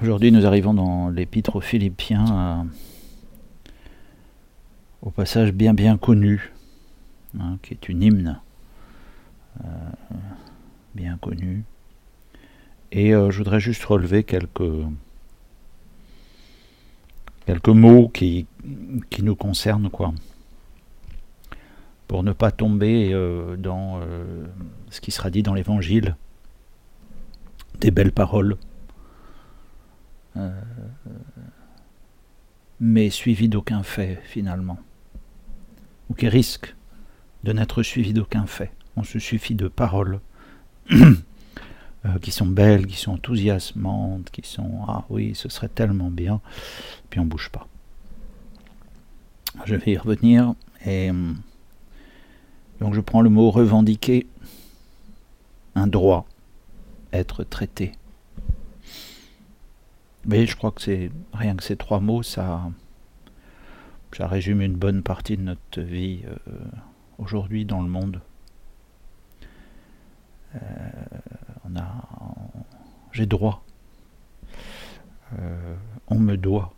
Aujourd'hui, nous arrivons dans l'Épître aux Philippiens, au passage bien connu, qui est une hymne bien connue. Et je voudrais juste relever quelques mots qui nous concernent, quoi, pour ne pas tomber dans ce qui sera dit dans l'Évangile, des belles paroles, mais suivies d'aucun fait, finalement, ou qui risquent de n'être suivies d'aucun fait. On se suffit de paroles qui sont belles, qui sont enthousiasmantes, qui sont « Ah oui, ce serait tellement bien », puis on ne bouge pas. Je vais y revenir, et donc je prends le mot « revendiquer », un droit, être traité. Mais je crois que c'est rien que ces trois mots, ça résume une bonne partie de notre vie aujourd'hui dans le monde. J'ai droit, on me doit,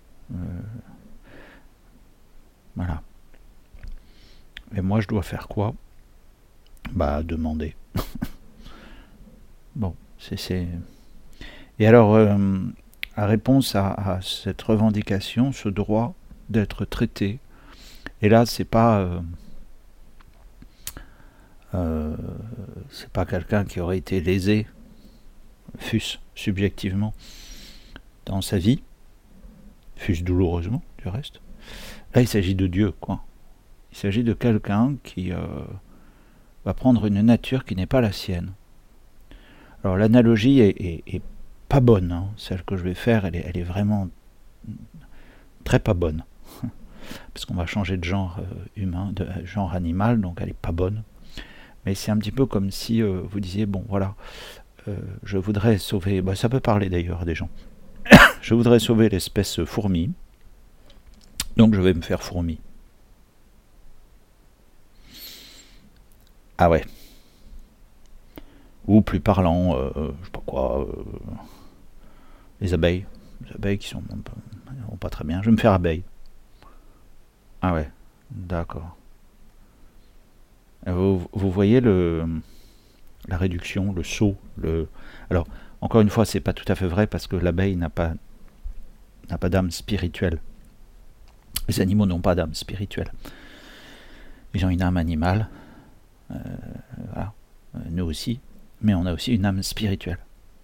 voilà. Et moi je dois faire quoi? Demander. Bon, c'est. Et alors, la réponse à cette revendication, ce droit d'être traité, et là c'est pas quelqu'un qui aurait été lésé, fût-ce subjectivement, dans sa vie, fût-ce douloureusement, du reste. Là, il s'agit de Dieu, quoi. Il s'agit de quelqu'un qui va prendre une nature qui n'est pas la sienne. Alors, l'analogie est pas bonne, celle que je vais faire, elle est vraiment très pas bonne. Parce qu'on va changer de genre humain, de genre animal, donc elle est pas bonne. Mais c'est un petit peu comme si vous disiez, bon voilà, je voudrais sauver, ça peut parler d'ailleurs à des gens, je voudrais sauver l'espèce fourmi, donc je vais me faire fourmi. Ah ouais. Ou plus parlant, je sais pas quoi, les abeilles qui sont pas très bien, je vais me faire abeille. Ah ouais, d'accord. Vous voyez la réduction, le saut. Alors, encore une fois, c'est pas tout à fait vrai parce que l'abeille n'a pas d'âme spirituelle. Les animaux n'ont pas d'âme spirituelle. Ils ont une âme animale, voilà. Nous aussi, mais on a aussi une âme spirituelle.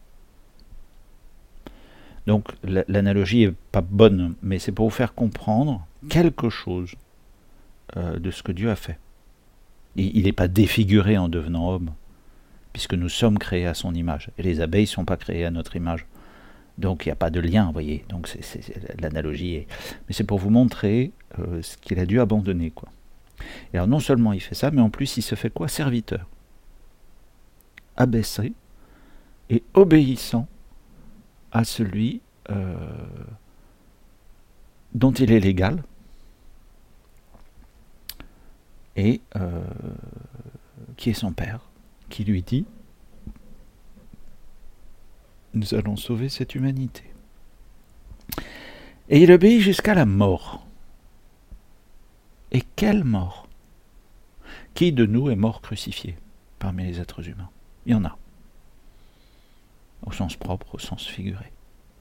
Donc, l'analogie est pas bonne, mais c'est pour vous faire comprendre quelque chose de ce que Dieu a fait. Il n'est pas défiguré en devenant homme, puisque nous sommes créés à son image. Et les abeilles ne sont pas créées à notre image. Donc il n'y a pas de lien, vous voyez. Donc l'analogie. Mais c'est pour vous montrer ce qu'il a dû abandonner, quoi. Et alors non seulement il fait ça, mais en plus il se fait quoi? Serviteur. Abaissé et obéissant à celui dont il est l'égal. Et qui est son père, qui lui dit « Nous allons sauver cette humanité ». Et il obéit jusqu'à la mort. Et quelle mort? Qui de nous est mort crucifié parmi les êtres humains? Il y en a. Au sens propre, au sens figuré.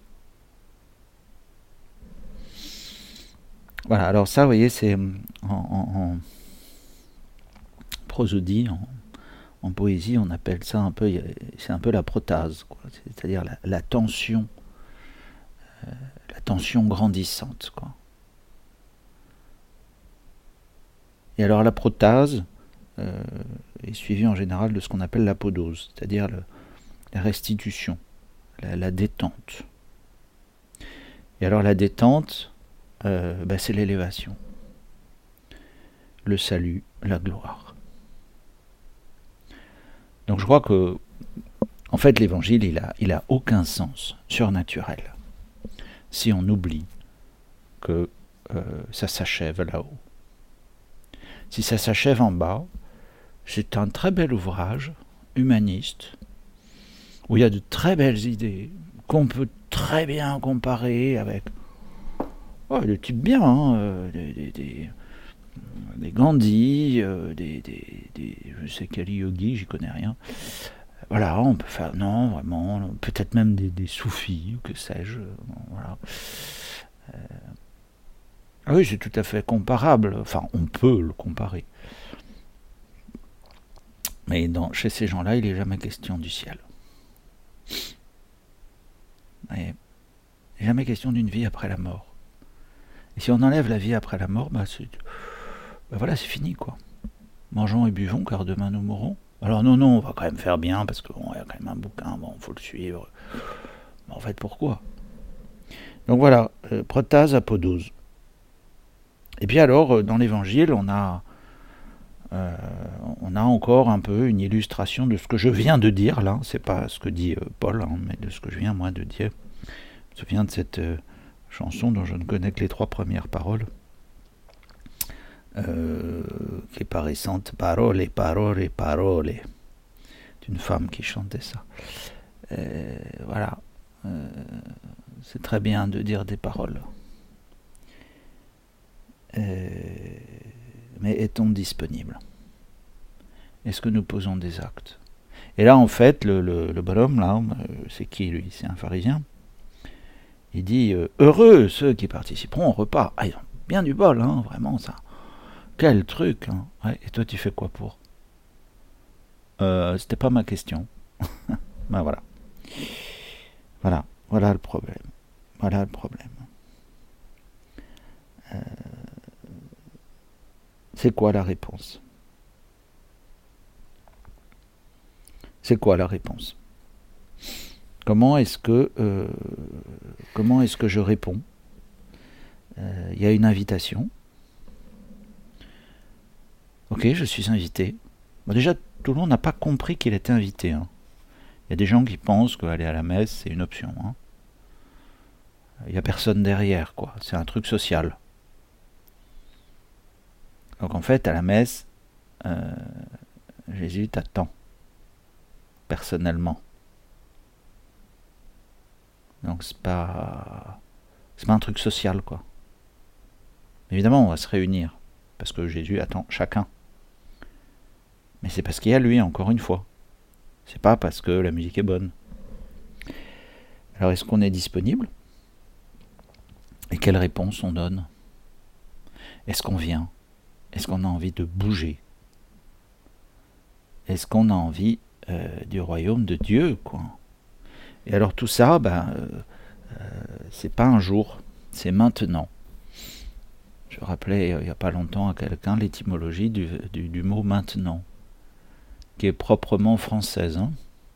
Voilà, alors ça, vous voyez, c'est en prosodie, en poésie, on appelle ça un peu, c'est un peu la protase, quoi. C'est-à-dire la tension grandissante, quoi. Et alors la protase est suivie en général de ce qu'on appelle l'apodose, c'est-à-dire la restitution, la détente. Et alors la détente, c'est l'élévation, le salut, la gloire. Donc je crois que, en fait, l'évangile, il a aucun sens surnaturel si on oublie que ça s'achève là-haut. Si ça s'achève en bas, c'est un très bel ouvrage humaniste où il y a de très belles idées qu'on peut très bien comparer avec des types bien, hein, des Gandhi, je sais quel yogi, j'y connais rien. Voilà, on peut faire, non, vraiment, peut-être même des soufis, ou que sais-je. Voilà. Oui, c'est tout à fait comparable. Enfin, on peut le comparer. Mais chez ces gens-là, il n'est jamais question du ciel. Il n'est jamais question d'une vie après la mort. Et si on enlève la vie après la mort, voilà, c'est fini, quoi. Mangeons et buvons, car demain nous mourrons. Alors non, on va quand même faire bien, parce qu'il y a quand même un bouquin, faut le suivre. Mais en fait, pourquoi? Donc voilà, protase, apodose. Et puis alors, dans l'évangile, on a encore un peu une illustration de ce que je viens de dire, là. C'est pas ce que dit Paul, hein, mais de ce que je viens, moi, de dire. Je me souviens de cette chanson dont je ne connais que les 3 premières paroles. Qui est pas récente, parole, parole, parole. C'est une femme qui chantait ça. Voilà. C'est très bien de dire des paroles. Mais est-on disponible? Est-ce que nous posons des actes? Et là, en fait, le bonhomme, là, c'est qui lui? C'est un pharisien. Il dit heureux ceux qui participeront au repas. Ah, ils ont bien du bol, hein, vraiment, ça. Quel truc, hein. Ouais, et toi, tu fais quoi pour? C'était pas ma question. Ben voilà. Voilà le problème. Voilà le problème. C'est quoi la réponse? C'est quoi la réponse? Comment est-ce que je réponds? Il y a une invitation. Ok, je suis invité. Bon, déjà, tout le monde n'a pas compris qu'il était invité. Hein. Il y a des gens qui pensent qu'aller à la messe, c'est une option. Hein. Il n'y a personne derrière, quoi. C'est un truc social. Donc en fait, à la messe, Jésus t'attend. Personnellement. Donc c'est pas un truc social, quoi. Évidemment, on va se réunir. Parce que Jésus attend chacun. Mais c'est parce qu'il y a lui, encore une fois. C'est pas parce que la musique est bonne. Alors est-ce qu'on est disponible? Et quelle réponse on donne? Est-ce qu'on vient? Est-ce qu'on a envie de bouger? Est-ce qu'on a envie du royaume de Dieu, quoi? Et alors tout ça, c'est pas un jour, c'est maintenant. Je rappelais il n'y a pas longtemps à quelqu'un l'étymologie du mot maintenant, qui est proprement française. Hein.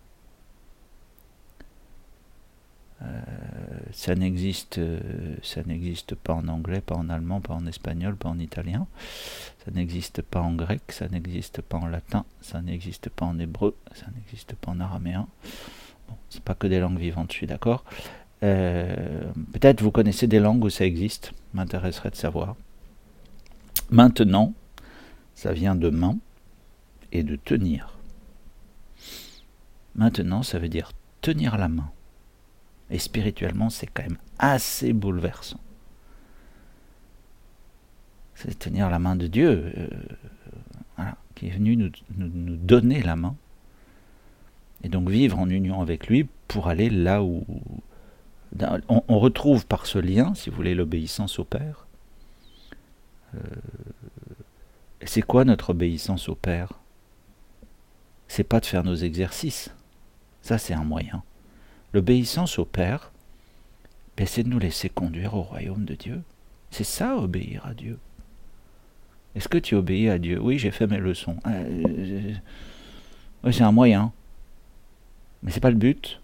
Ça n'existe pas en anglais, pas en allemand, pas en espagnol, pas en italien. Ça n'existe pas en grec, ça n'existe pas en latin, ça n'existe pas en hébreu, ça n'existe pas en araméen. Bon, c'est pas que des langues vivantes, je suis d'accord. Peut-être vous connaissez des langues où ça existe, m'intéresserait de savoir. Maintenant, ça vient de main et de tenir. Maintenant, ça veut dire tenir la main. Et spirituellement, c'est quand même assez bouleversant. C'est tenir la main de Dieu, voilà, qui est venu nous donner la main. Et donc vivre en union avec lui pour aller là où... On retrouve par ce lien, si vous voulez, l'obéissance au Père. C'est quoi notre obéissance au Père? C'est pas de faire nos exercices. Ça, c'est un moyen. L'obéissance au Père, c'est de nous laisser conduire au royaume de Dieu. C'est ça, obéir à Dieu. Est-ce que tu obéis à Dieu? Oui, j'ai fait mes leçons. Oui, c'est un moyen. Mais c'est pas le but.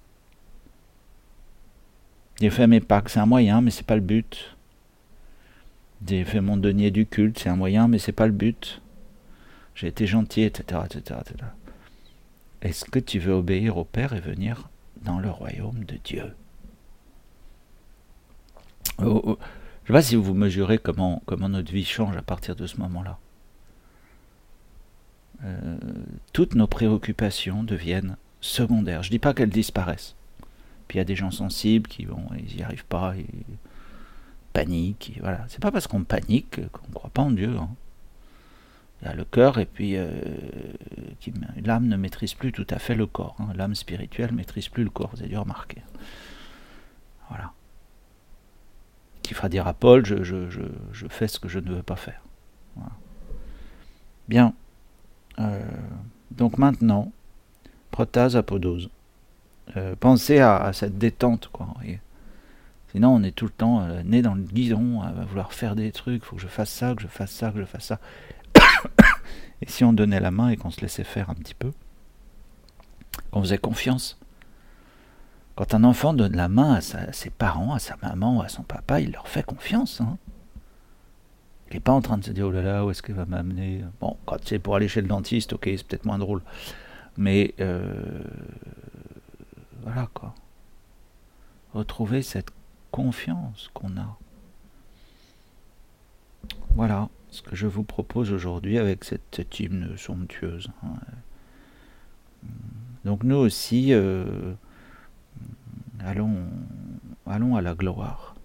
J'ai fait mes Pâques, c'est un moyen, mais c'est pas le but. J'ai fait mon denier du culte, c'est un moyen, mais c'est pas le but. J'ai été gentil, etc., etc., etc. Est-ce que tu veux obéir au Père et venir dans le royaume de Dieu? Je ne sais pas si vous mesurez comment notre vie change à partir de ce moment-là. Toutes nos préoccupations deviennent secondaires. Je ne dis pas qu'elles disparaissent. Puis il y a des gens sensibles qui ils n'y arrivent pas, ils paniquent. Voilà. C'est pas parce qu'on panique qu'on ne croit pas en Dieu. Hein. Il y a le cœur et puis l'âme ne maîtrise plus tout à fait le corps. Hein. L'âme spirituelle ne maîtrise plus le corps, vous avez dû remarquer. Voilà. Qui fera dire à Paul, je fais ce que je ne veux pas faire. Voilà. Bien. Donc maintenant, protase, apodose. Pensez à cette détente, quoi. Voyez. Sinon, on est tout le temps né dans le guidon, à vouloir faire des trucs, il faut que je fasse ça, que je fasse ça, que je fasse ça. Et si on donnait la main et qu'on se laissait faire un petit peu, qu'on faisait confiance. Quand un enfant donne la main à ses parents, à sa maman, à son papa, il leur fait confiance. Hein. Il n'est pas en train de se dire, oh là là, où est-ce qu'il va m'amener? Bon, quand c'est pour aller chez le dentiste, ok, c'est peut-être moins drôle. Mais voilà quoi. Retrouver cette confiance qu'on a. Voilà ce que je vous propose aujourd'hui avec cette hymne somptueuse. Donc nous aussi, allons à la gloire.